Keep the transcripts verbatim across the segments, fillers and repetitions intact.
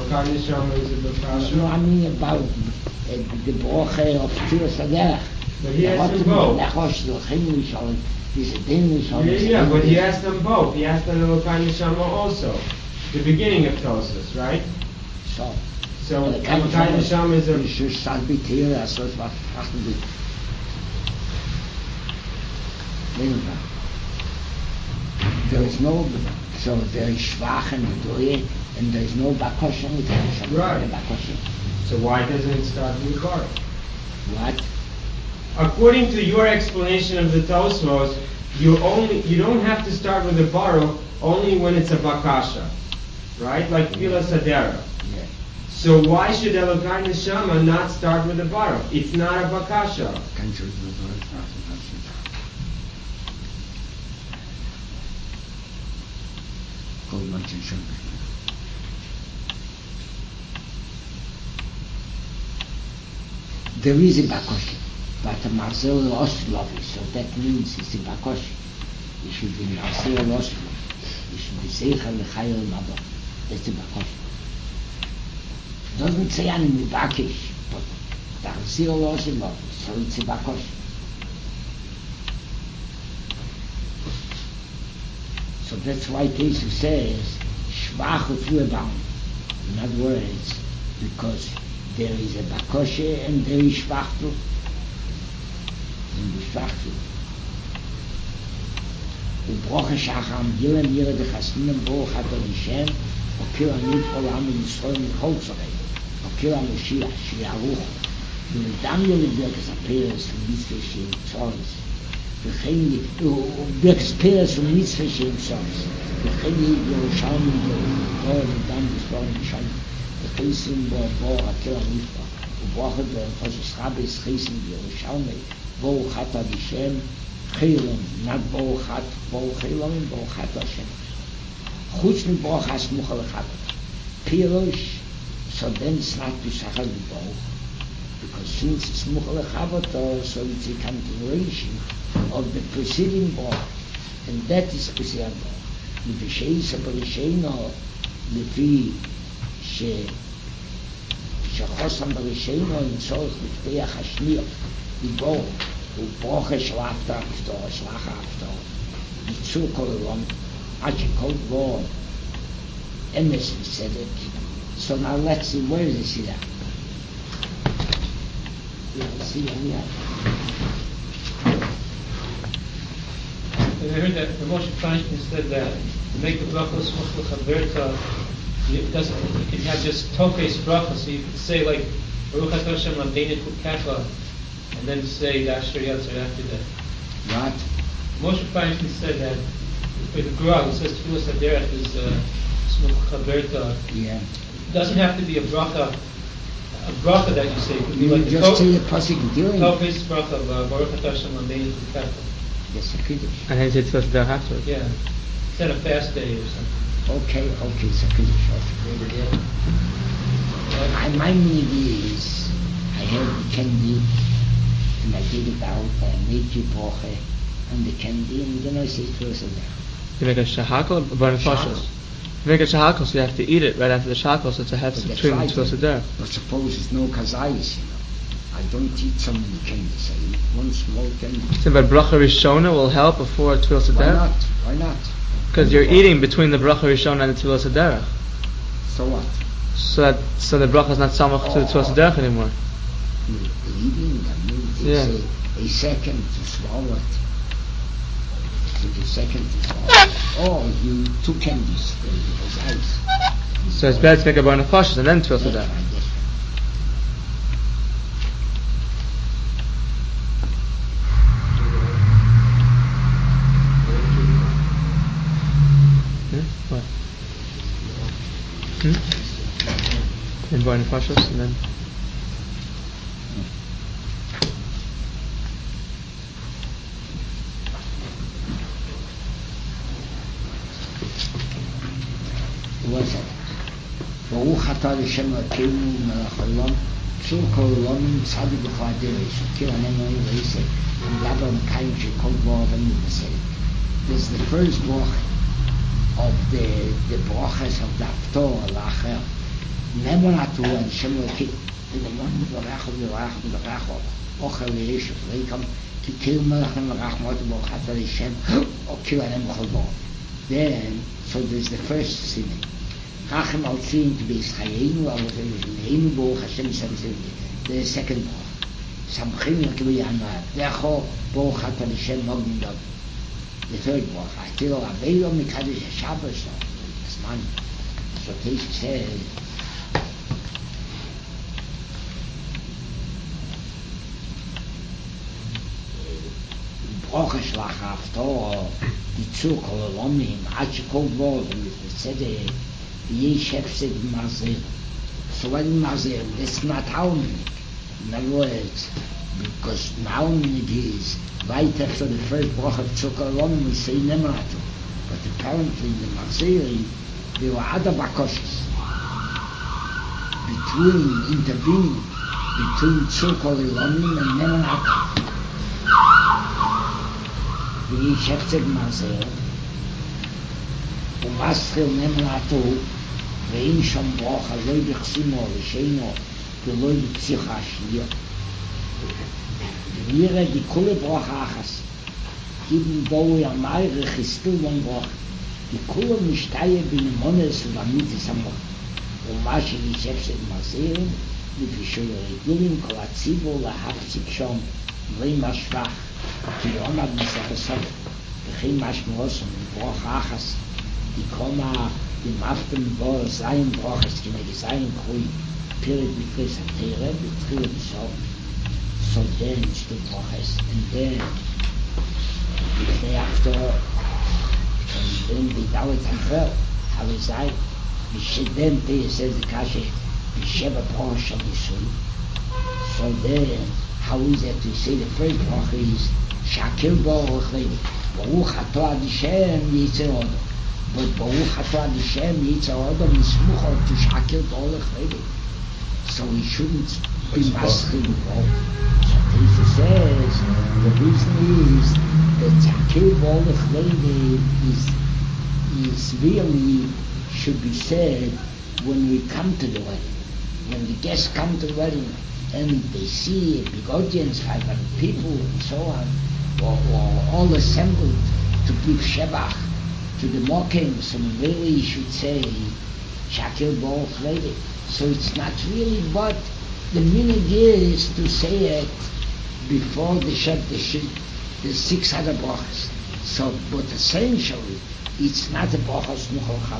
Elokai Neshama is a Bakasha. No, I mean about uh, the Broche of Tfilas Haderech. But he asked them both. Yeah, yeah, but he asked them both. He asked them Elokai Neshama also. The beginning of Tosfos, right? So, so Elokai Neshama is a... You should start with here, that's what I'm doing. There is no, so there is Schwach and Doye, and there is no Bakoshen with him. Right. So why doesn't it start with Baruch? What? According to your explanation of the Tosfos, you only you don't have to start with the Baruch only when it's a Bakasha, right? Like Tfilas Haderech. Yeah. So why should Elokai Neshama not start with the Baruch? It's not a Bakasha. There is a Bakoshi, but a Marcel Oslovi, so that means it's a Bakoshi. It should be Marcel Oslovi. It should be Seichel L'chayel Mabon. That's a Bakoshi. Doesn't say any Bakish, but Marcel Oslovi, so it's a Bakoshi. So that's why Jesus says, Schwach Ufuebaum. In other words, because there is a Bakoshe and there is Schwachtu. And the Schwachtu. וברוכה שחם, ילם ירד החסמים, ברוך אתה לשם, וקיר ענית עולם ונסחור מכל צורי, וקיר המשיח, שיערוך, ולדם ילד ברכס הפרס ומצווה שהם צורס, וכן ברכס פרס ומצווה שהם צורס, וכן ירושלמי דור ודם בסבור משל, וחסים בו בור הקיר הנפלא, וברוכה ברנפוס רבס חסים בירושלמי, ברוך אתה לשם, Chilom, not Borochat, Borochelom, Borochat Hashem. Chutz mi Borochat Muchal Echad. Pirush, so then it's not to Shachar B'Boroch, because since it's Muchal Echad, so it's a continuation of the preceding Borochat, and that is preceding Borochat. With the Sheis HaBarisheino, Lefi, She, Shechosam Barisheino, in Tzorch L'Fteach HaShniyot, B'Borochat, וברוכה שלחת אפתור, שלחה אפתור, ניצור כל עולם, עד שכל דבר אמס וצדק. So now let's see, where is it here? Yeah, see here. I heard that the Moshe Feinstein said that to make the brachos Muchal Chaberta, it doesn't, you can have just tokes brachos, so you could say like, Baruch Atah Hashem Lamdeinit Kukecha, and then say the Asher Yatzer after that. What? Moshe Feinstein said that for the Gra, it says Tfilas Haderech is Muchal Chaberta. Yeah. It doesn't have to be a bracha, a bracha that you say. It could be You like just the say the pasuk during. Tokes bracha of Baruch Atah Hashem Lamdeinit Kukecha. Yes, a kiddush. And then say Tfilas Haderech afterwards. Yeah. Instead of fast day or something. Okay, okay, it's a kiddush. Okay. I, my meaning is, I have the candy, and I take it out, I make it broche, and the candy, and then I say Tfilas Haderech. You make a shahakol, a burn fashos. You make a shahakol, so you have to eat it right after the shahakol, so it's a hefz between the Tfilas Haderech. But suppose it's no kazayis, you know. I don't eat so many candies, I eat one small candy. So, but bracha rishona will help before Tfilas Haderech? Why not? Why not? Because you're eating between the bracha rishona and the Tfilas Haderech. So what? So that so the bracha is not samach oh, to the Tfilas Haderech anymore. Eating, I mean, it's yeah. a, a second to swallow it. It's a second to swallow it. Oh, you two candies, it was ice. So it's better to make a burn fashos and then Tfilas Haderech. What? Hmm? And burn fashos and then. What's it? ברוך אתה לשם אלוקינו מלך העולם, צור כל עולמים צדיק בכל הדרך, שכיר עננו ועשה, ונדבר מקיים של כל דבר אבנו בסדר. This is the first bracha of the the brachas of the Haftorah Lacher, Nemonatu and Shemlaki, in the one with the Rach of the Rach of the Rach of Ochelish, Lakam, to kill Melach and Rachmot, Bochata Shem, or kill an Emcholbo. Then, so there's the first sin. Rachim al Tzim to be Israel, or Neim Bo, Hashem says the second Bo. Samchim Yakuyana, therefore, Bochata Shem Mogindov. The third Bo, I still Avelo Mikadish Shabbos, this man. So Tesh says, Brocha Shlach Haftorah, Yitzur Kol Olomim, Ad Shekol Vod, and it said, Yesh Hefsed Mazer. So what is Mazer? That's not how many. In other words, because now it is right after the first Brocha of Yitzur Kol Olomim, we say Nemaratu. But apparently in the Mazer, there were other Bakoshes. Between, intervening, between Yitzur Kol Olomim and Nemaratu. wie schäftig man sehr, und was für Nemlato, ואין שם ברוך, אז לא יבחסימו, ושאינו, ולא יבציח השניה. ונראה די כולה ברוך האחס, גיבן בואו ימי רכסטו בן ברוך, די כולה משתהיה בנמונס ובמיתס המוח. ומה שישפשת מזירים, לפי שרגילים כל הציבור להפציק שם, בלי משפח, כי עומד מסחסות, וכי משמעוסם ברוך האחס, די קומה, די מפתם בו זין ברוכס, כנגד זין קרוי, פירק בפריס התירה, בתחילה בסוף, so then steht Broches, and then לפני after, and then the Dalit Anfer, how is that? ושדן תייסד קשה, בשבע ברוך של ניסוי. So then, how is it to say the first ברוך is, שהקל ברוך לידי, ברוך התו עד השם יצא עודו. But ברוך התו עד השם יצא עודו, מסמוך עוד תשעקל ברוך לידי. So we shouldn't be masking all. So Teisha says the reason is that Zakir Bolech Lady is is really should be said when we come to the wedding. When the guests come to the wedding and they see a big audience, five hundred people and so on, or, or all assembled to give Shebach to the mocking, so really you should say Zakir Bolech Lady. So it's not really, but the meaning is to say it before the Shem, the, the six other brachas. So, but essentially, it's not a brachas nuchol chab.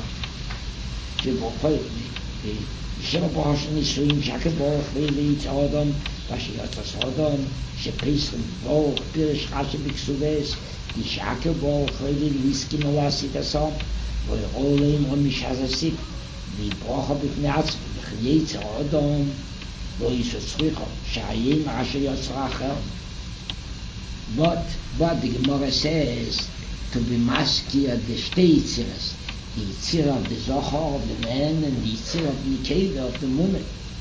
The Shem brachas nisuim, Shakir Baruch Leili, Yitz Odom, Vashiyatas Odom, Shepesim Baruch, Pirish Rashi Biksuves, the Shakir Baruch Leili, Liskin Olasit Asom, Voyrolim Romishazasit, the bracha b'fnei atzmi, v'chiyetzer odom lo yisrotzricho, sha'ayim asher yotzra acher. But, but the Gemara says to be maskir the shtei yitziras, the yitzira of the zohar of the man and the yitzira of the nikeda of the woman.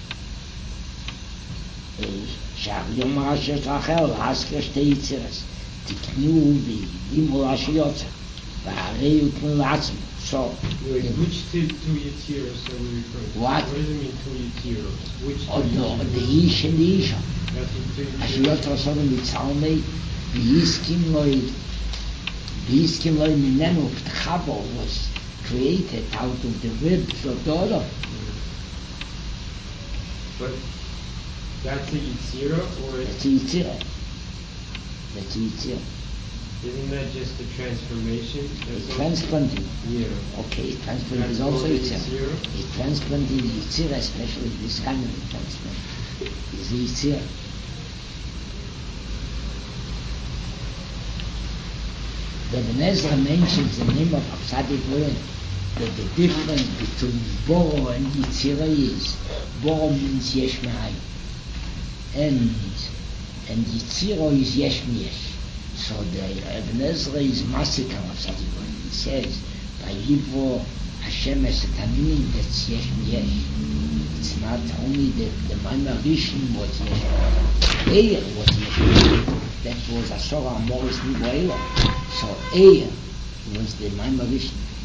Sha'ayim asher yotzra acher, askir shtei yitziras, tiknu v'yimol asher yotzra, v'harei utnu l'atzmi. So, Wait, which two, two Yetziros are we referring to? What? What does it mean, two Yetziros? Which two oh no, Yetziros? the Ish and the Isha. That's the two As Yetziros. you have to say in the Psalmei, V'yiskim loi, V'yiskim loi minenu, P'tchabo was created out of the ribs of the other. But that's a Yetzira, or That's it's, a Yitzira. That's a Yitzira. isn't that just the transformation? That's A all- transplanting. Yeah. Okay, transplant is That's also called a Yitzira. Yetzira? A transplanting Yitzira, especially this kind of a transplant, is a Yitzira. The Ben Ezra mentions the name of Tzadik Ren, that the difference between Boro and Yitzira is Boro means Yesh Me'ayin, and and Yitzira is Yesh M'yesh. So the Ben Ezra is massacre of Tzadik Ren. He says, by Yivro Hashem es Taminim, that's Yesh M'yesh. It's not only the the Maimar Rishon was Yesh M'yesh, Eir was Yesh M'yesh. That was Asora Amoris Nibo Eila. So Eir was the Maimar Rishon.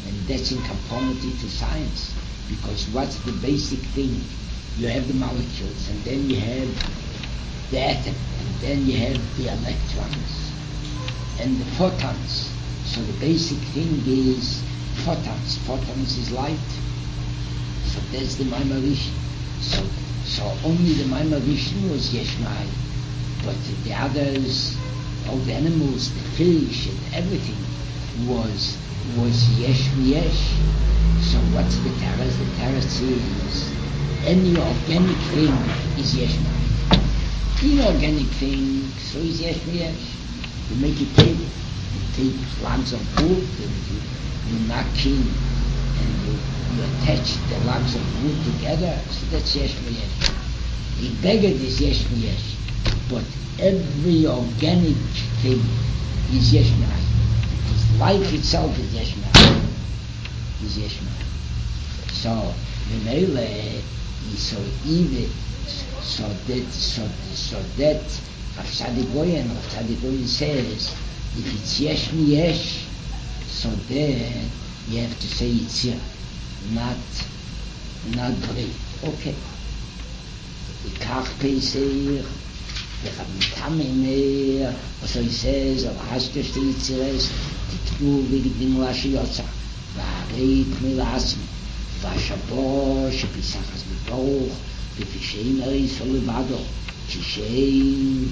And that's in conformity to science, because what's the basic thing? You have the molecules, and then you have the atom, and then you have the electrons and the photons. So the basic thing is photons. Photons is light. So that's the Maimonides. So so only the Maimonides was Yesh Mai, but the others, all the animals, the fish, and everything was was Yesh Yesh. So what's the terrace? The terrace is any organic thing is Yesh Mai. Inorganic thing, so is Yesh Yesh. You make a table, you take logs of wood and you, you knock in and you, you attach the logs of wood together, so that's Yesh Yesh. A beggar is Yesh Yesh, but every organic thing is Yesh Yesh. Because life itself is Yesh Yesh. Is Yesh Yesh. So, Memele is so even, so that, so, so that, Rav Tzadik Goyen, Rav Tzadik Goyen says, if it's Yesh Mi Yesh, so then you have to say Yitzir, not, not Bri. Okay. Ikach Pesach, V'chav Mitamei Meir, so he says, Av Hashkesh Te Yitzires, Titnu V'gidin Rashi Yotza, V'harei Kmi L'asmi, V'ashabor, Shepisachas B'Baruch, V'fisheim Eri Yisrael Levado, Kishein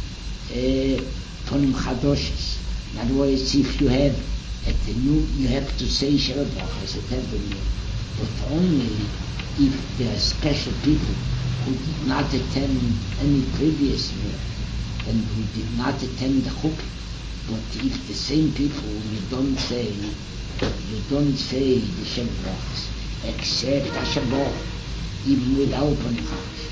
Tonim Chadoshes. In other words, if you have at the new, you have to say Sheva Brachos at every meal, but only if there are special people who did not attend any previous meal and who did not attend the Chuk. But if the same people, you don't say, you don't say the Sheva Brachos, except Ashabor, even without Tonim Chadoshes.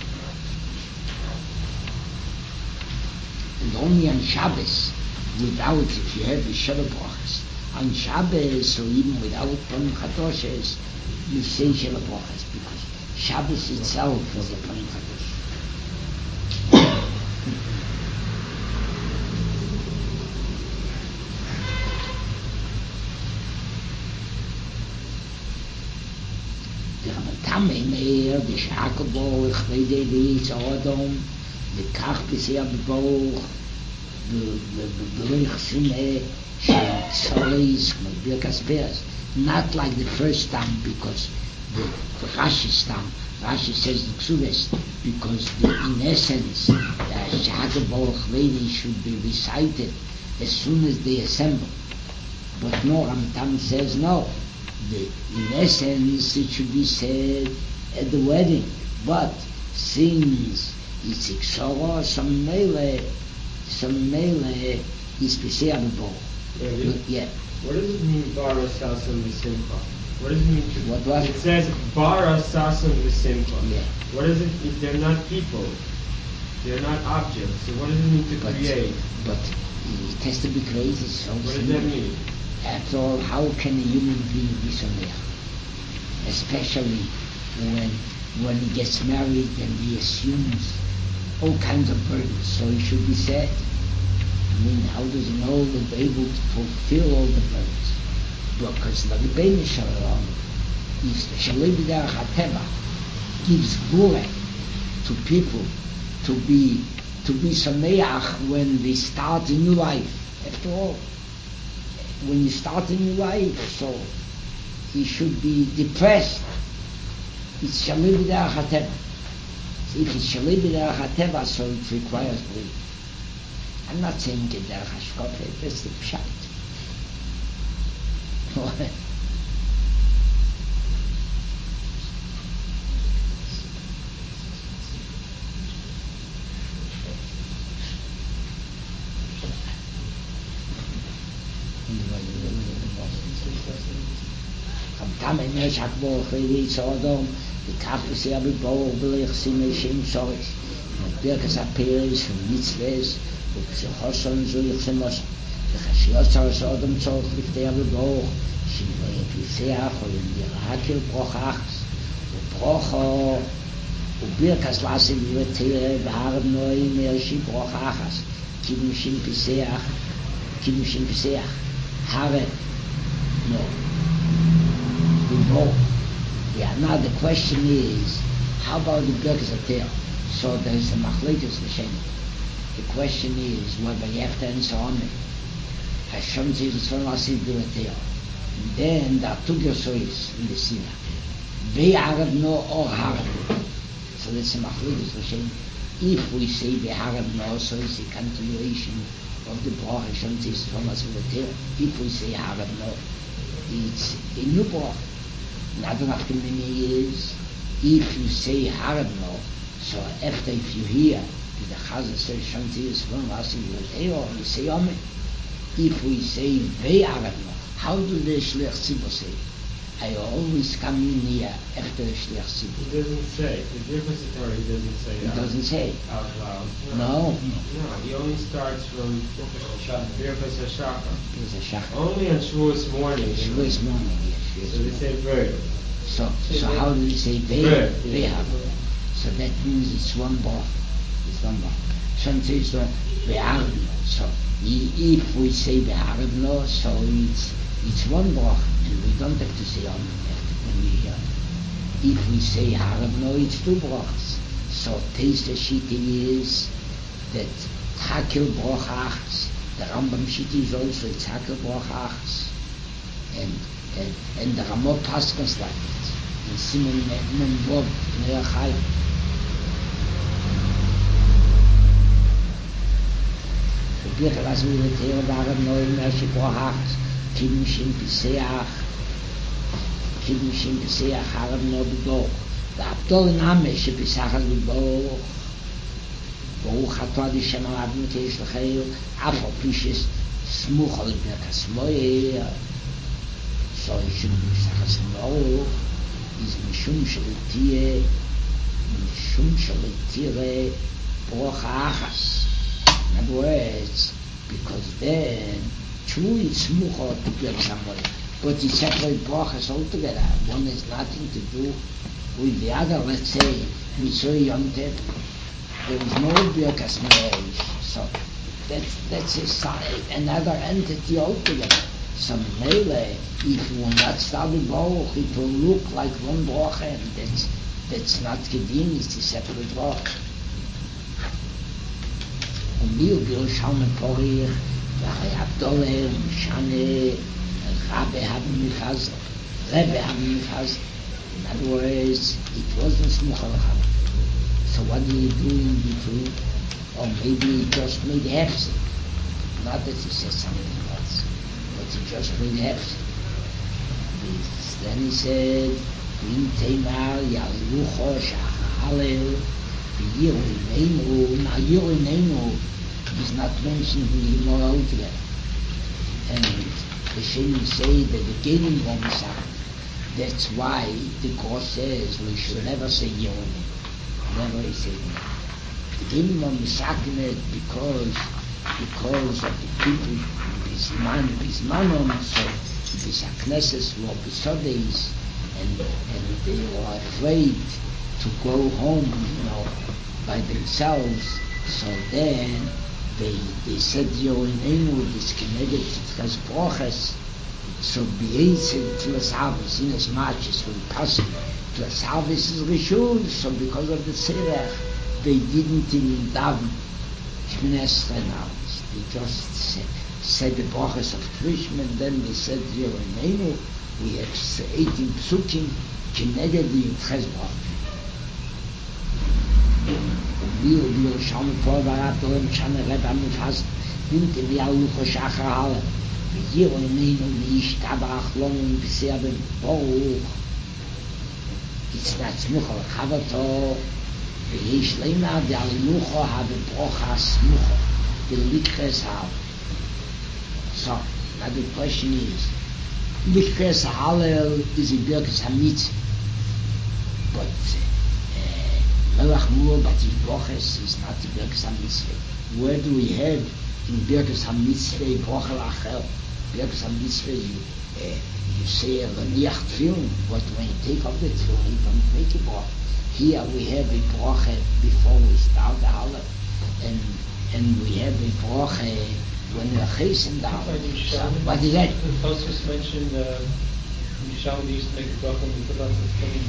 And only on Shabbos, without, if you have the Sheva Brachos, on Shabbos, or even without Tonim Chadoshes, you say Sheva Brachos, because Shabbos itself is a Tonim Chadosh. The Ramatame Meir, the Shakabo, Chvede V'Yitz Odom, the Kach B'Siyah B'Boch, B'Loich Simeh, She'Tzoreis, Birkas Be'ez. Not like the first time, because the, the Rashi's time, Rashi says the Ksubes, because the, in essence, the Shakabo Chvede should be recited as soon as they assemble. But no, Ramatam says no. The, in essence, it should be said at the wedding. But since it's Iksoro, some mele, some mele is B'Siyah B'Boch. Yeah. What does it mean, Bara Sasam V'Simcha? What does it mean? What was it? says Bara Sasam V'Simcha. Yeah. What is it? If they're not people, they're not objects. So what does it mean to but, create? But it has to be created. So what does that mean? After all, how can a human being be so there? Especially when when he gets married and he assumes all kinds of burdens. So he should be sad. I mean, how does he know he'll be able to fulfill all the burdens? Because the Rebbeinu Shalom, Shalei B'Derech HaTeva, gives gure to people to be to be sameach when they start a new life. After all, when you start a new life, so he should be depressed. It's Shalei B'Derech HaTeva. If it's Shalei B'Derech HaTeva, so it requires belief. I'm not saying Derech HaShkofe, that's the pshat. Tam Emer Shakbo Chvede Yitz Odom, V'Kach B'Siyah B'Boch, V'Loich Simeh Shem Tzoreis, Birkas HaPeres, Mitzvahs, ובפסיכוסון זו יחסמוס וחשיות צרס אודם צורך לפתיה בברוך שיפתח או ירהקל ברוך אחס וברוכו וברכס לעשי ותראה והרב נוי מרשי ברוך אחס קידושים פסח קידושים פסח הרב נו we know. Yeah, now the question is, how about the Birkas Atel? So there is a Machlekes L'Shem. The question is whether you have to answer on it. Hashem says it's from Asid Atel. Then there are two Gersois in the Sina. Be Arab no or Harab. So that's a Machlekes L'Shem. If we say the Harab no, so it's a continuation of the Brach. Hashem says it's from Asid Atel. If we say Harab no, it's a new Brach. Another Nachtemini is, if you say Harab no, so after if you hear the Chazal says Shanti is from Asid Atel, you say Amen. If we say Ve Harab no, how do the Shliach Tzibur say? I always come in here after the Shliach Tzibur. He doesn't say. The Birkas Torah, he doesn't say He out, doesn't say. out loud. No. No, he only starts from Birkas HaShachar. There's a Shachar. Only on Shavuos morning. you know. Shavuos morning, yes. So they say Ver. So, so how do we say Ve? Ve, Ve yeah. Harab. So that means it's one bar. It's one bar. Some say so Ve Harab no. So i- if we say Ve Harab no, so it's it's one bar, and we don't have to say Amen after when we hear it. If we say Harab no, it's two brachas. So taste the shiti is that Takel brachas. The Rambam shiti is also Takel brachas, and and and the Ramot Paskas like it. In Simon Mem Bob Nea Chai. The Birkas as we the Teo Harab no in Mershi brachas. Kiddushim Piseach, Kiddushim Piseach Harab no b'Doch. The Abdol Name she Piseach has b'Doch. Baruch atah Hashem Eloheinu keish l'chayil, af al pi she's smuch al Birkas Moyer. So it should be Piseach Smoch is mishum shelitie, mishum shelitire brocha achas. In other words, because then true it's smucha to Birkas Hamoyer, but it's separate brachas altogether. One has nothing to do with the other. Let's say Mitzvah Yom Tov, there is no Birkas Moyer, so that's that's a side, another entity altogether. So Mele, if you will not start with Baruch, it will look like one bracha, and that's that's not Kedin, it's a separate bracha. Und wir Yerushalmi Porich, והגדולה ומשנה, Rabbe haben mifazl, Rebbe haben mifazl. In other words, it wasn't smuch al Harab. So what do you do in between? Or maybe he just made hefsek. Not that he said something else, but he just made hefsek. Then he said, V'im teimar yalucho sha'halel v'yiru ineinu. Now yiru ineinu is not mentioned in the Gemara altogether. And the Sheni say that the Genim won't be sagt. That's why the Course says we should never say yiru ineinu. Never say yiru. The Genim won't be sagt in it because because of the people Bisman, Bismanon, so Bisakneses were Bisodes, and and they were afraid to go home, you know, by themselves. So then they they said Yoinenu disconnected as Broches, so Be'etzim Tlas Havis in as much as we pass Tlas Havis is Rishul, so because of the Serech they didn't even daven Shmini Esrei hours. They just said, said the Broches of Trishim, and then they said Yoinenu. We have eighteen psukim Keneged the Yitches Broch. Wir wir schauen vor war da im Channel Red am fast nimmt wir auch noch Schachar Halle wir und nehmen nicht aber Achlon bisher beim Bauch it's not smucha Chavato ויש למה der Lucha habe Brocha smucha the Liches Halle. So now the question is Liches Halle is in Birkas HaMitzvah, but Melach Mur, but in Broches is not in Birkas HaMitzvah. Where do we have in Birkas HaMitzvah Brocha Lachel? Birkas HaMitzvah, you, uh, you say a Laniach Tefillin, but when you take off the Tefillin, you don't make a Brocha. Here we have a Brocha before we start the Halle, and and we have a Brocha when we're chasing the Halle. So, what is that? The Tosfos mentioned uh, Yerushalmi used to make a bracha when we put out the thing.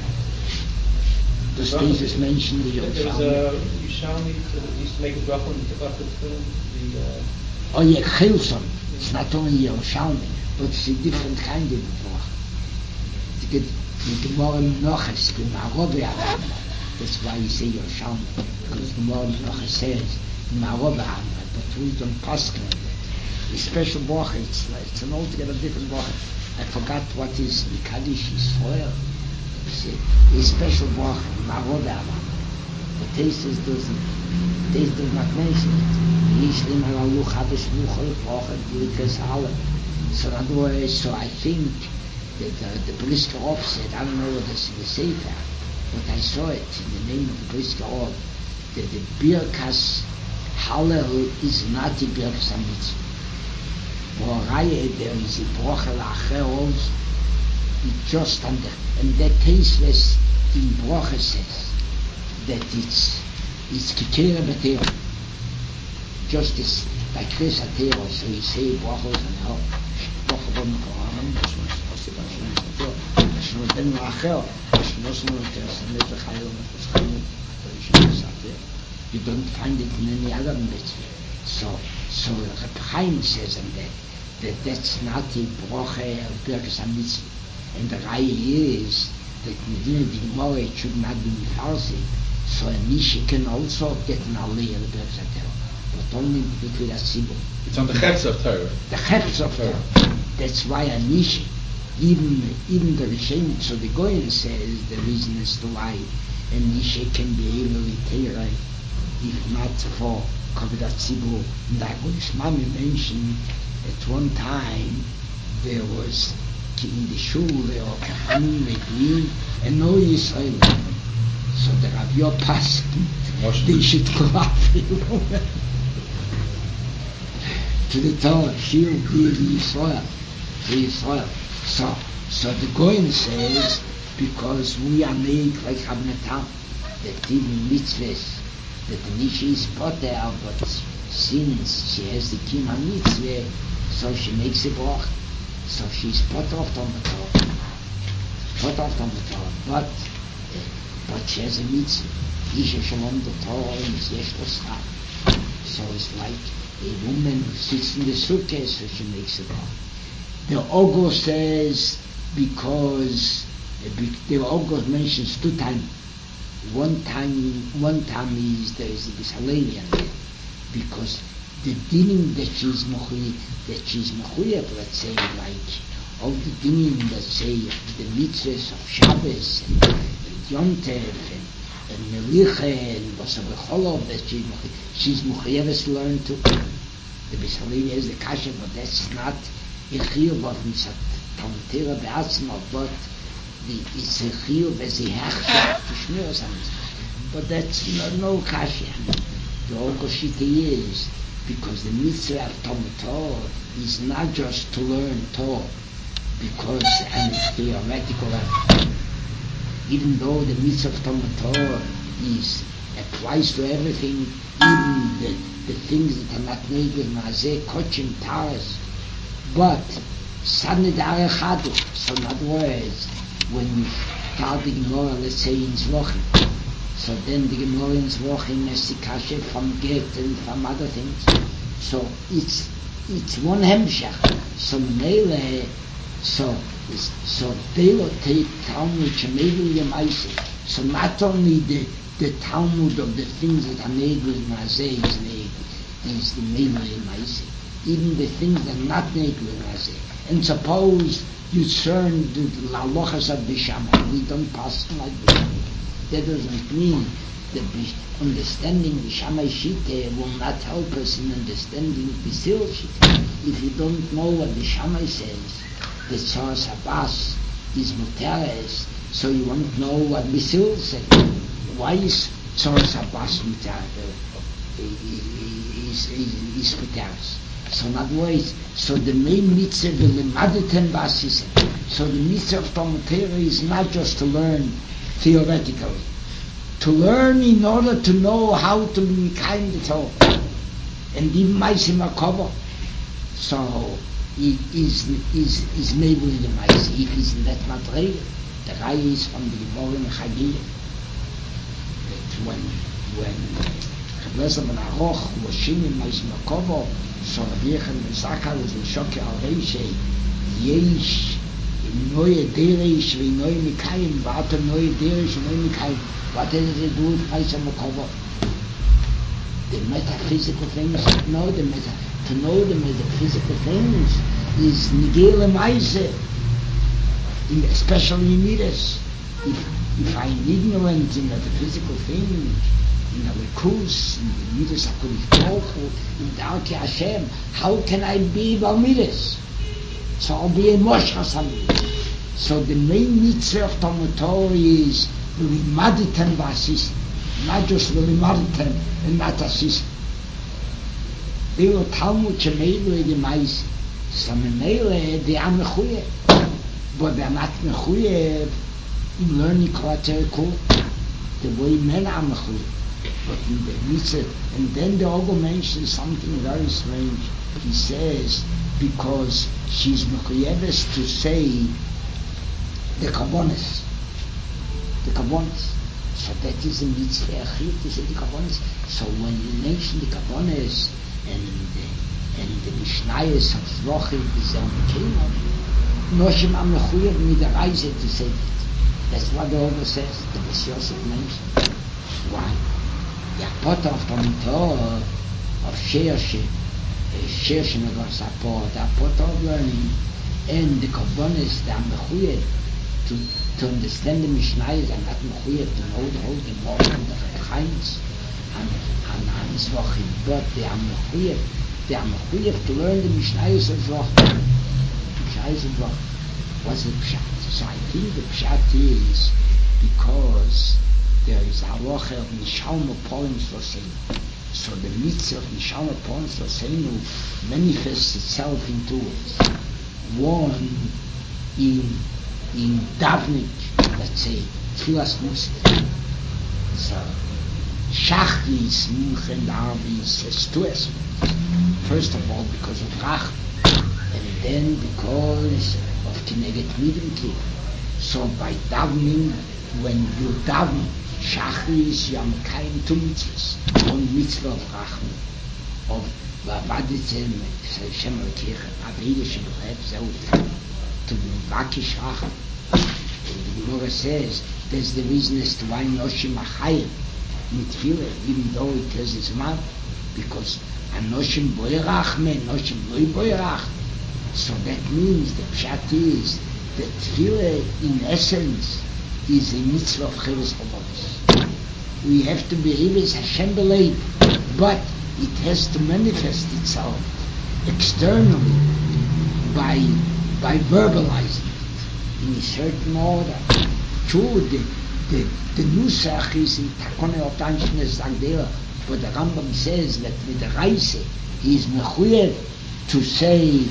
Das dieses Menschen, die There was Yerushalmi. a Yerushalmi that used to make a bracha when we took off the film. The uh, Oh yeah, Chilson. It's not only Yerushalmi, but it's a different kind of bracha. You get the Gemara Menachos, the Marabe Arama. That's why you say Yerushalmi, because the Gemara Menachos says the Marabe Arama, but we don't pass on it. A special bracha, it's, it's an altogether different bracha. I forgot what is the Kaddish Yisrael. It's a, a special bracha, Marabe Arama. The Tesis doesn't, the Tesis does not mention it. Yishlim halalu chabes muchol bracha dilikas halle. So in other words, so I think that uh, the Brisker Rov said, I don't know what this is the Sefer, but I saw it in the name of the Brisker Rov, that the Birkas Hallel is not the Birkas HaMitzvah. For Raya there is a bracha la'acheros, it just under, and that Tesis in bracha says that it's it's kikera b'teira. Just as by Chris Atero, so you say brachos and help. Bracha bon kohanim, das was was the Bashim Atero. Shno den la'achel, shno shno tesamet v'chayel v'chayel v'chayel. You don't find it in any other mitzvah. So, so Reb Chaim says in that that that's not the bracha of Birkas HaMitzvah. And the raya is that within the Gemara it should not be falsified. So a Misha can also get an aliyah of Birkas HaTorah. But only between a Tzibur. It's on the Chetz of Torah. The Chetz of Torah. That's why a Nisha, even even the Rishonim, so the Goyen says the reason as to why a Nisha can be able to Torah, if not for Kavod Tzibur. And I would Mami mentioned at one time there was in the shul there were Kahanim, Medin, and no Yisrael. So the Rabbi passed, they should go after to the Torah, Shir, the Yisrael, the Yisrael. So, so the Goyen says, because we are made like Rabnatam, that even mitzvahs, that the Nisha is poter, but since she has the Kim HaMitzvah, so she makes a brach. So she's poter of Talmud Torah, poter of Talmud Torah, but, uh, but she has a mitzvah. Isha Shalom the Torah is Yesh L'Schar. So it's like a woman who sits in the sukkah, so she makes a bracha. The Ogo says, because the Ogo mentions two times. One time, one time is there is this Hallelian there, because the dinim that she's mechuyev, that she's mechuyev, let's say, like all the dinim that say the mitzvahs of Shabbos and, and Yom Tov and and Melicha and Basabecholov, that she, she's mechuyev to learn too. The Bishalini is the kasha, but that's not a chiyuv of Mitzat Talmud Torah be'atzma, but the, it's a chiyuv as a hechsher to shmir something. But that's no, no kasha. The whole Goshita is because the mitzvah of Talmud Torah is not just to learn Torah, because and it's theoretical. Even though the mitzvah of Talmud Torah is applies to everything, even the, the things that are not neged, mazeh, kochim, taras, but sanidare chadu. So in other words, when you start the Gemara, let's say in Zvachim, so then the Gemara in Zvachim has the kasha from get and from other things. So it's it's one hemshach. So mele, so so they will take Talmud Shemegel Yemaisi. So not only the the Talmud of the things that are neged mazeh is neged, is the Megel Yemaisi. Even the things that are not neged mazeh. And suppose you turn the lalachas of Bishamai, we don't pass like Bishamai. That doesn't mean that understanding Bishamai Shite will not help us in understanding Bisil Shite. If you don't know what Bishamai says, the Tzoras Abbas is Muteres, so you won't know what Bisil says. Why is Tzoras Abbas Muteres? Is is Muteres? So in other words, so the main mitzvah the lemadatem basis. So the mitzvah of Talmud Torah is not just to learn theoretically, to learn in order to know how to be kind of Torah, and even ma'asim hakavod. So i- is is is maybe the mice if is in that madre the guy is from the morning Chagi that when when Rebbe Ben Aroch was shining mais makovo so Rebbe Mezakar is in shock al-Reishe yesh neue Derish wie neue Mikaim warte neue Derish neue Mikaim what is it do with mais makovo the metaphysical things no the meta to know the metaphysical things is nigele meise especially in Midas. If, if I'm ignorant in the physical thing, in the Likus, in the Midas HaKadosh Baruch Hu, in Darkei Hashem, how can I be about Midas? So I'll be a Moshchas HaMidas. So the main mitzvah of Talmud Torah is Limaditem V'Asistem, not just Limaditem and not Asistem. They were Talmud Shemeilu the Mais, so Memele, they are Mechuyev. But they're not mechuyev in learning Kolater Kul the way men are mechuyev. But in the mitzvah, and then the Ogo mentions something very strange. He says because she's mechuyeves to say the kabbonis, the kabbonis. So that is a mitzvah achir to say the kabbonis. So when you mention the kabbonis and the, and the mishnayos of Zrochim is on the Kemo. Noshim am mechuyev mit der Reise to say that. That's what the Ogo says, the Messiah mentioned. Why? The apote of Talmud Torah, of Shershe, Shershe Nagos Apot, the apote of learning, and the Kabbonis, they are mechuyev to, to understand the Mishnayos, and not mechuyev to know the whole Gemara and the Chaims, and, and, and Zrochim, but they are mechuyev, they are mechuyev to learn the Mishnayos of Zrochim. What's the pshat? So I think the pshat is because there is a halacha of Nishalma Polim Soseinu. So the mitzvah of Nishalma Polim Soseinu manifests itself in two ways. One, in in davening, let's say, Tfilas Muslim. So Shachris, Munch and Arbi says two aspects. First of all, because of Rach. And then because of Kineget Midim. So by davening, when you daven, Shachris, you are mekayim two mitzvahs. One mitzvah of Rachman, of Vavaditzem, Shem HaKirch, Abride Shebrev, Zeu, to Vakish Rachman. And the Gemara says, there's the reason as to why Noshim Achayim, Mitfileh, even though it has its man, because Anoshim Boyrachme, Anoshim Loi Boyrach. So that means the pshat is that Tefillah in essence is a mitzvah of Cheres Chabonis. We have to believe it's Hashem believe, but it has to manifest itself externally by by verbalizing it in a certain order. True, the the the nusach is in Takone Otanshnes Agdela, but the Rambam says that with the Reise he is mechuyev to say.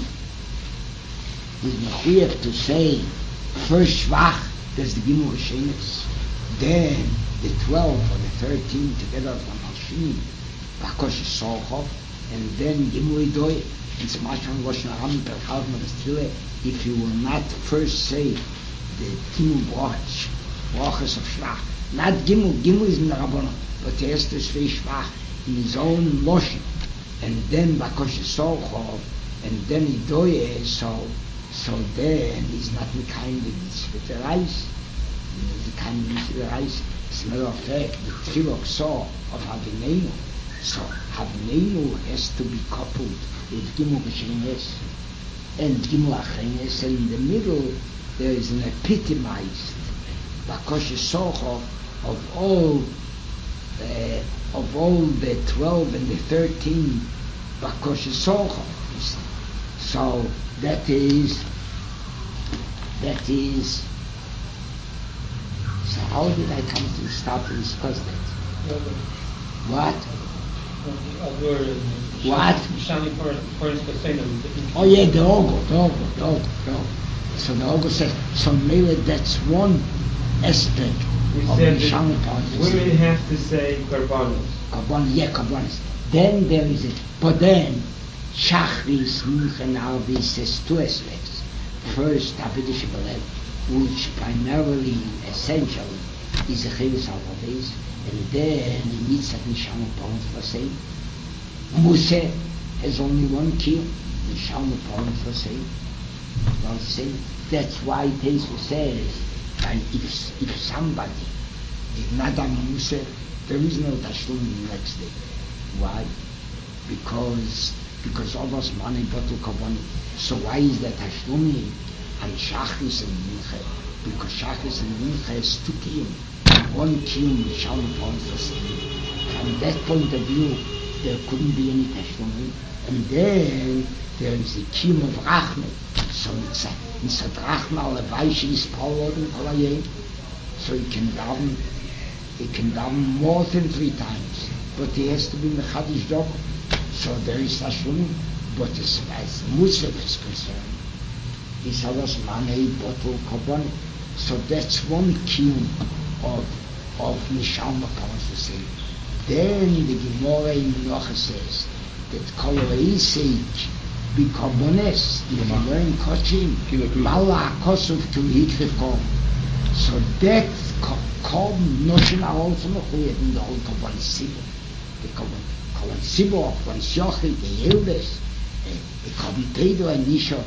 Is mechuyev to say first Shvach, there's the Gimel Rishenis, then the twelve or the thirteen together with Malshim, Bakosh Solchov, and then Gimel Idoy, and Smashon Rosh Naram Per Chalvim Tefillah. If you will not first say the Gimel Brach, Brachas of Shvach, not Gimel, Gimel is in the Rabbanon, but he has to say Shvach in his own Loshin, and then Bakosh Solchov, and then Idoy, so So then he's not the kind of mitzvah reis. The kind of mitzvah reis. As a matter of fact, the Tchilok saw of Havineinu. So Havineinu has to be coupled with Gimel B'Sheines and Gimel Achenes, and in the middle there is an epitomized Bakosh Socho of all uh, of all the twelve and the thirteen Bakosh Socho. So that is, that is, so how did I come to start to discuss that? What? What? Oh yeah, the Ogo, the Ogo, the Ogo, the Ogo. So the Ogo says, so maybe that's one aspect We of said the that Shani women have to say Karbanos. Karbanis, yeah, Karbanis. Then there is it, but then Shachris, Mincha, Narvi, says two aspects. First, Davidish Belev, which primarily, essentially, is a Chevis Al-Haviz, and then the Mitzvah Nishama Parents for saying, Moshe has only one key, Nishama Parents for saying, well, say, that's why Tesu says that if, if somebody did not have Moshe, there is no Tashlum the next day. Why? Because because others money bottle kabani. So why is that Tashlumi and Shachris and Mincha? Because Shachris and Mincha is two kiyum. One kiyum is Shalom Pons for saying. From that point of view, there couldn't be any Tashlumi. And then there is the kiyum of Rachme. So it's a it's a Rachme Levaishi is Paul and Kolayeh. So he can down he can down more than three times. But he has to be Mechadish Dok. So there is Tashlum, but as far as Musaf is concerned, is Halas Manei Bottle Kobon. So that's one key of of Nishama Pons. Then the Gemara in Noach says that Koloisik be Kobones, if you learn Kochim, Mala Kosov to Hitrekom. So that Kob Noshim also in the whole Kobon Sibur. The Kobon Kobon Sibur, Kobon Shochi, the elders, the commentator and Nisha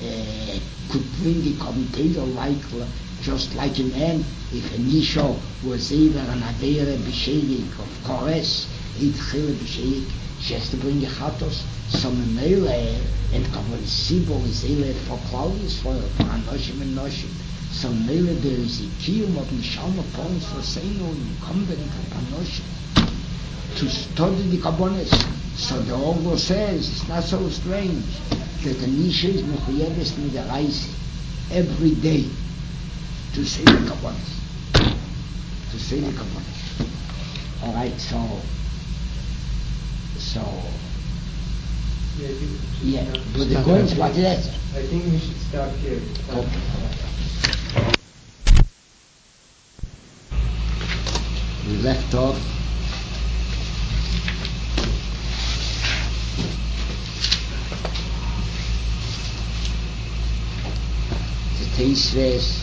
could bring the commentator like just like a man. If a Nisha was either an Avera B'Sheidik of Kores, Eid Chile B'Sheidik, she has to bring a Chatos, some Mele, and Kobon Sibur is Ele for Claudius, for Anoshim and Noshim. So Mele there is a Kiyum of Nishama Pons for Seino, incumbent of Anoshim, to study the Kabbonis. So the Ogro says, it's not so strange that the Nisha is Mechuyeves with the Reis every day to say the Kabbonis. To say the Kabbonis. Alright, so, so, Yeah, I think we should yeah, stop. but the point is what is that? I think we should stop here. Okay. We left off the Teisves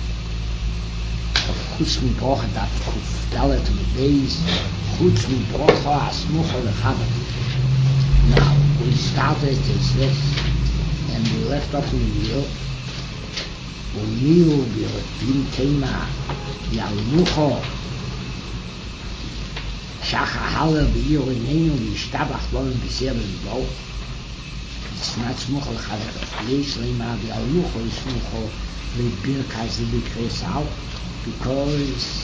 of Chutz Mibracha Daf Kuf Dalet Beis Chutz Mibracha Asmucha Lechavah. Now we started Teisves and we left off in Mil Umil Bim Tema Yalmucho Shacha Halle Beir Inenu Vishtabach Lon B'Ser B'Bau. It's not Smucha Lechavah. Yesh Leima V'Almucho is Smucha L'Birkas L'Kresal, because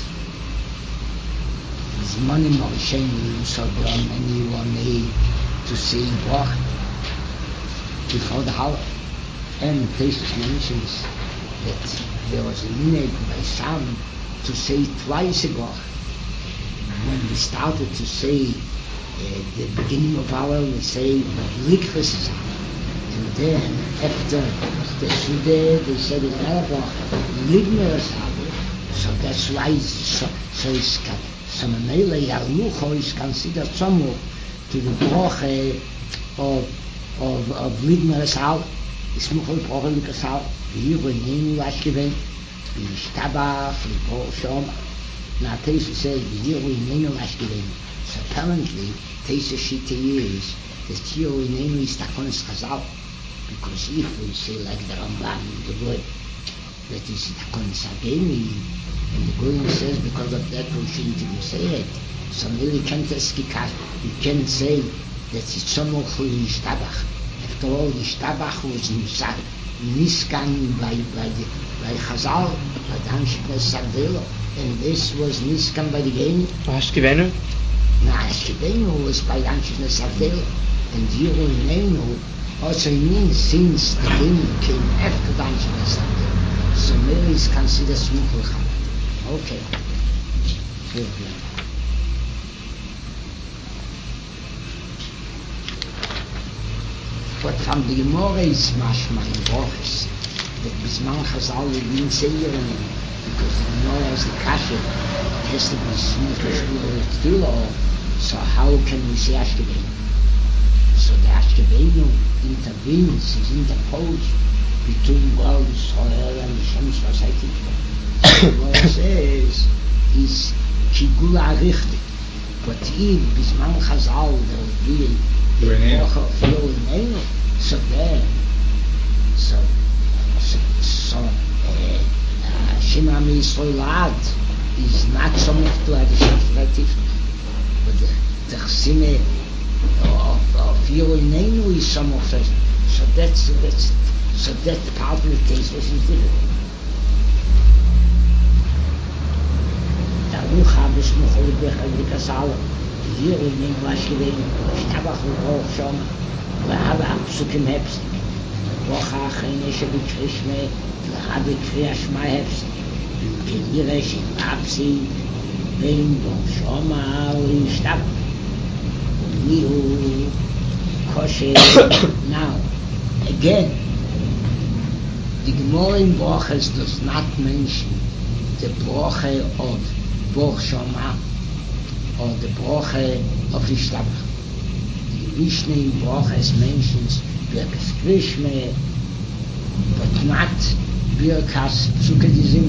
Zmanim Morishenim, so there are many who are made to say Brach before the Halle. And Tesis mentions that there was a minute by some to say twice a Brach. When we started to say uh, the beginning of our, we say Likris, and then after the Sude, they said it's not a bracha, Ligmer is. So that's why. So, so it's so Mamela Yalmucho is considered somewhat to the bracha of of of Ligmer is out. It's Muchol bracha Likris out. Here we name last given. Ishtabach, Lipo Shom. Now Teisa says here we name last given. So apparently Teisa Shita is that here we name is Takonis Chazal. Because if we say like the Rambam in the word that is Takonis Ageni, and the Goyim says because of that we shouldn't even say it. So really can't eskikat. You can't say that it's Somoch Yishtabach. After all, Yishtabach was Niskan, Niskan by by the by Chazal, by the Hanshipnes Savdelo, and this was Niskan by the Geni. Hashkivenu? No, Hashkivenu was by the Hanshipnes Savdelo, and Yiru also it means since the Geni came after the Hanshipnes Savdelo, so Mary is considered Smuchul Chama. Okay. Good, good. But from the Gemara is mashma in Brochus that Bisman Chazal didn't say your name because the Gemara has the kasha. It has to be Smuchul Tefillah. So how can we say Ashkenazi? So the Ashkebeinu intervenes, is interposed between God, Israel, and Hashem society. What it says is Kigula Richtig. But if Bisman Chazal there will be a Woche of Yorinenu, so then, so, so, so uh, uh, Shema Yisrael is not so much to Hashem society, but the, the Chsime of, of Yorinenu is so much, so, so that's, that's, so that part of the case was difficult. הוא חבש מוכר בכלל בקסל hier in dem was gewesen stabach und schon והבה פסוקים הפסיק וחה חיינה שבקרישמה והבה קריאה שמה הפסיק כנראה שהפסיק בין בו שמה להשתבח ומיהו kosher. Now again the Gemara in Brochus does not mention the broche of Boch Shoma or the broche of Ishtabach. The Mishnah in Brochus mentions Birkas Krishme, but not Birkas Psukadizim.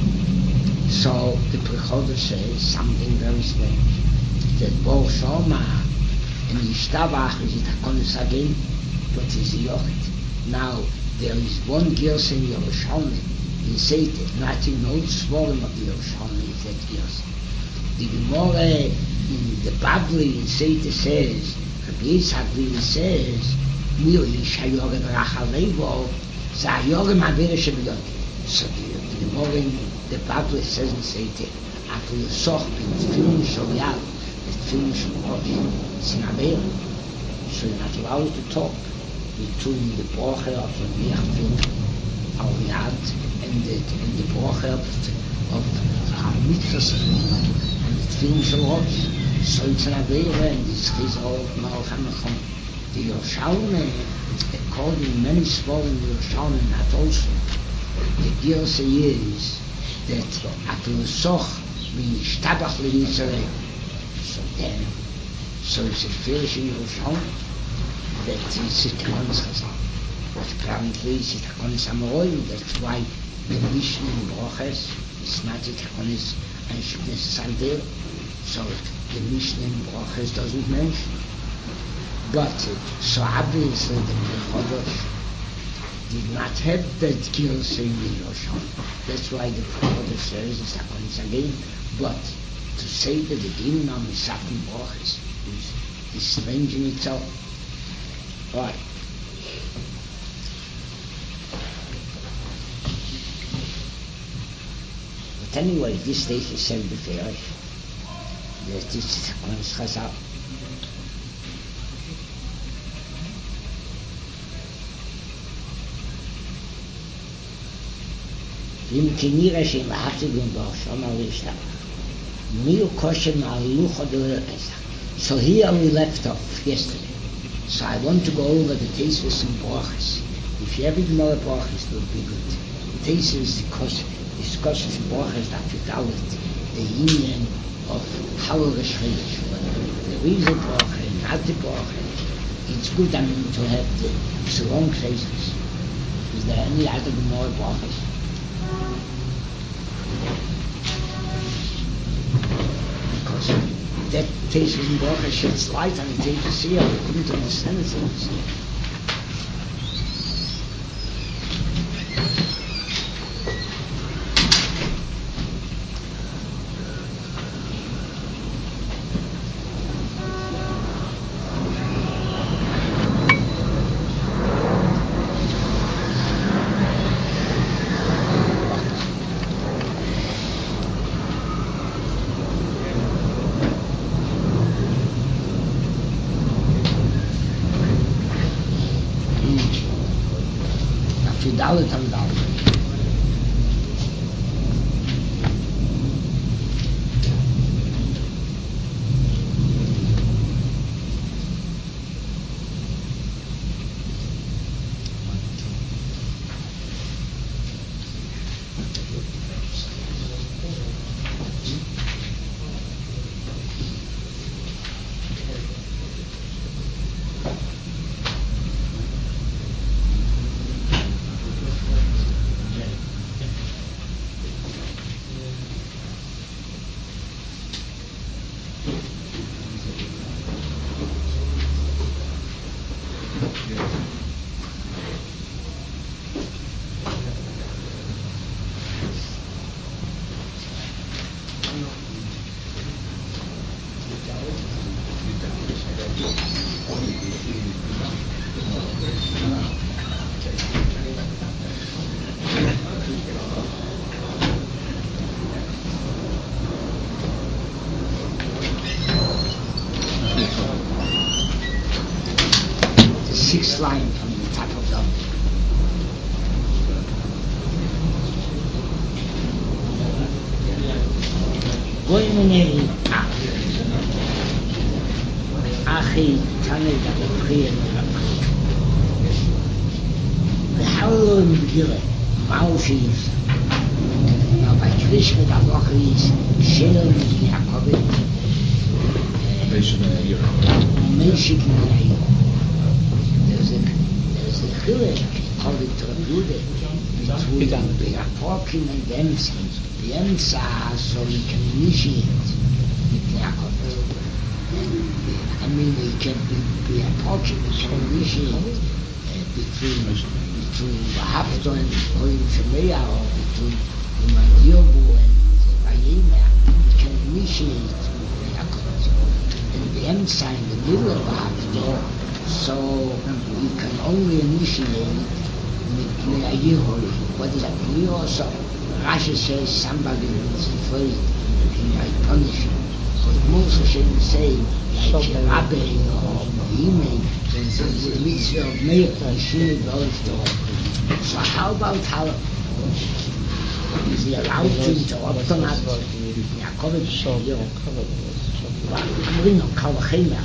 So the Prechoder says something very strange, that Boch Shoma and Ishtabach is it Hakonis again, but is a Yochid. Now there is one Gersa in Yerushalmi in Seite, not in no Svarim of Yerushalmi is that Gersa. The Gemara in the Babli in Seite says, Rabbi Yitzhak really says, Mir Yish HaYorem Rachalevo, Zayorem Avere Shebiyot. So the, the Gemara in the Babli says in Seite, Ato Yosoch bin Tfilin Shal Yad, the Tfilin Shal Rosh, it's in Avere. So you're not allowed to talk between the broche of the Niachfin al Yad and the, and the broche of of Mitzvahs and the Tfilin Shel Rosh. So it's an Avera and it's Chizor of Mal Hamachon. The Yerushalmi, according to many scholars in Yerushalmi, not also, the Gersa is that Atul Soch bin Ishtabach leYisrael. So then, so it's a finish in Yerushalmi. That is it Hakonis Chazal. But apparently it's it Hakonis Amorim. That's why the Mishnah in Brochus is not it Hakonis Anshiknes Sandel. So the Mishnah in Brochus doesn't mention. But so obviously the Prechodosh did not have that Gersa in Yerushalmi. That's why the Prechodosh says it's Hakonis again. But to say that the Din on the Satin Brochus is, is strange in itself. Right. But anyway, this stage is said before that this is Hakonis Chazal. אם כנראה שאם להפסידים בו שומר וישתבח מי הוא כושר מהלוך עוד לא פסח. So here we left off yesterday. So I want to go over the Tesis and Brochus. If you have it more Brochus, it would be good. Tesis discusses Brochus that we call it the union of Halarish Chaydish. Whether there is a Brochus, not a Brochus, it's good, I mean, to have the so long cases. Is there any other more Brochus? Because that Tesis and Brochus sheds light on the Tesis here. We couldn't understand it from this here. Dalit and Dalit. line from the top of the going in a Achi Tane da Priya the Hallel in Begillah Malchis now by Krishna da Woche is Sheil in Yaakov Meshach and Yair. Meshach and Yair. There's a there's a chilek called it Rabude between the Apokim and the Emsa. The Emsa so you can initiate with Yaakov. I mean they can be the Apokim you can initiate uh, between between Vahapto and Kohen Shemaya or between the Mandiobu and the Vayimah. You can initiate with Yaakov. And the Emsa in the middle of Vahapto, so you can only initiate with Yair. What is that? We also Rashi says somebody who is afraid he might punish him. But Moshe shouldn't say like Rabbi or Mohime, there's a mitzvah of Meir, Yeshua goes to him. So how about Halal? Is he allowed to interrupt or not? Yaakov is Yair. We know Kalachema,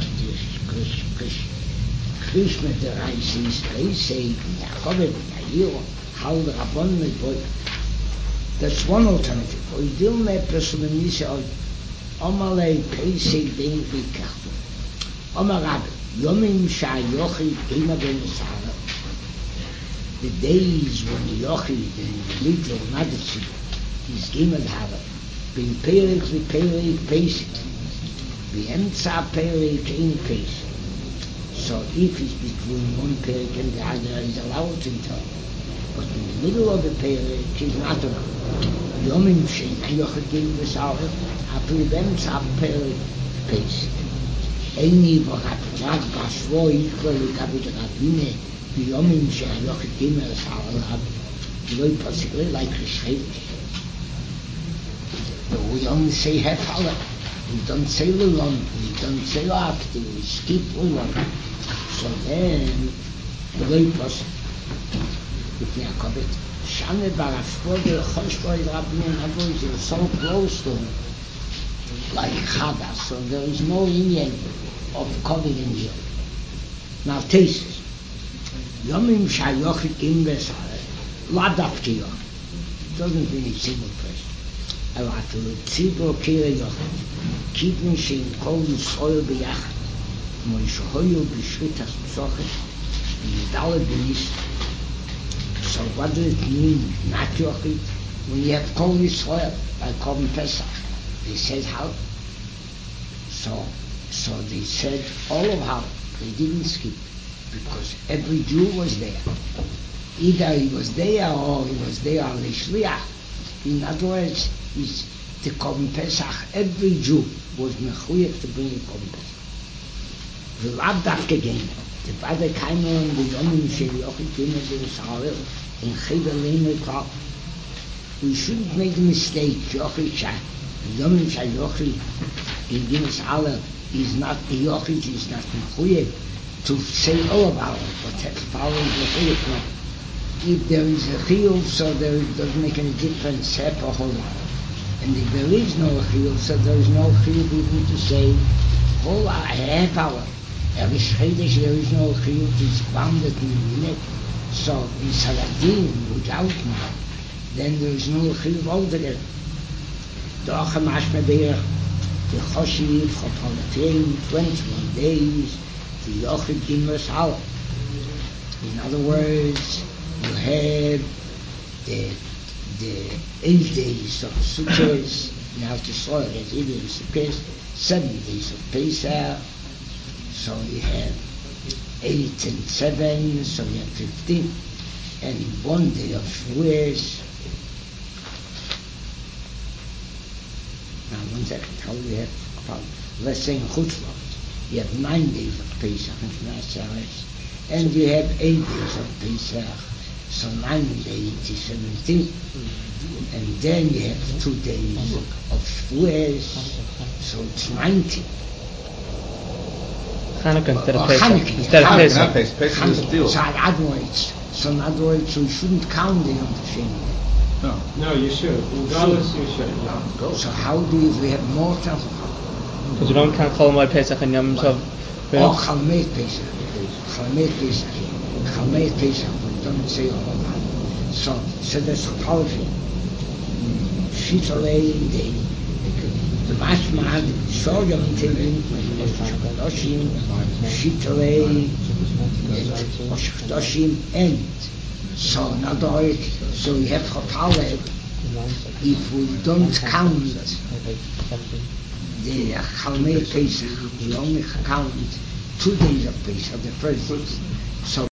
Krishna the Rice they say Yaakov is Yair, how the Rabbon boy. That's one alternative. Or you deal with a person in Israel, Omalei Pesei Den Bikach. Omar Rabbi, Yomim Shah Yochi Gema Ben Esara. The days when Yochi, the individual, not the city, is Gema Hara. Bin Perik, the Perik, Pesei. The Emtsa Perik, any Pesei. So if it's between one Perik and the other, is allowed to tell. But in the middle of the Perik, he's not allowed. Yomim she'ein yochid b'sa'or, ha'prevents ha'perik pesik. Eini v'rab b'ashvo yiklo l'gavid rabine, v'yomim she'ein yochid b'sa'or, ha'loi possibly like Rishchevish. But we only say hefala. We don't say l'lon, we don't say l'akti, we skip l'lon. So then, loi possibly. With Yaakov, Shane Barashvode, Choshvode, Rabbin, Abu, is so close to him, like Chada, so there is no union of COVID in here. Now, taste it. Yomim Shayochit Im Besare, Ladafti Yom. It doesn't mean it's single person. Avatul Tzibor Kira Yochit, Keeping Shin Kol Yisroel B'Yachad, Moishohoyu B'Shritas P'Sochet, Yidale B'Nis. So what does it mean, not Yochid? When you have Kol Yisrael, by Korban Pesach, they said how? So, so they said all of how. They didn't skip, because every Jew was there. Either he was there or he was there on the Shliach. In other words, it's the Korban Pesach, every Jew was mechuyev to bring a Korban Pesach. The Rav Dafke again. The Father came on the Yomim Shel Yochid Gimel B'Yisrael in Cheder Leimei Kol. We shouldn't make the mistake. Yochid Shah, Yomim Shel Yochid in B'Yisrael is not the Yochid is not mechuyev to say all about it, but following the chiyuv. No. If there is a chiyuv, so there it doesn't make any difference. Hep or hold on. And if there is no chiyuv, so there is no chiyuv even to say whole half hour. Er is Chodesh, there is no chiyuv, it's bounded in a minute. So in Saladin, without now, then there is no chiyuv altogether. Doch a mashma derech, the Choshiv, Chotolatein, twenty-one days, the Yochid Gimras Halal. In other words, you have the the eight days of Sukkot, now to soil, there's eight days of Sukkot, seven days of Pesach. So you have eight and seven, so you have fifteen, and one day of Shavuos. Now one second, how do we have? Let's say in Chutzlah, you have nine days of Pesach and Shnas, and you have eight days of Pesach, so nine days is seventeen, and then you have two days of Shavuos, so it's nineteen. Hanukkah instead of Or Pesach. Hanukkah, Instead of Hanukkah. Pesach. Not Pesach. Pesach is still. So in other words, so in other words, so you shouldn't count the Yom Tov. No. No, you should. Regardless, you should. Go. So how do you, we have more times? Because we don't count Chol Moed Pesach and Yom Tov. We Or don't- Chalmei Pesach. Chalmei Pesach. Chalmei Pesach, we don't say all of that. So, so that's policy. Shitalei, the, the Mashma, the Shoyam Tevin, Oshim, Shitalei, Oshim, and so in other words, so we have Chotale, if we don't count the Chalmei Pesach, we only count two days of Pesach, the first day. So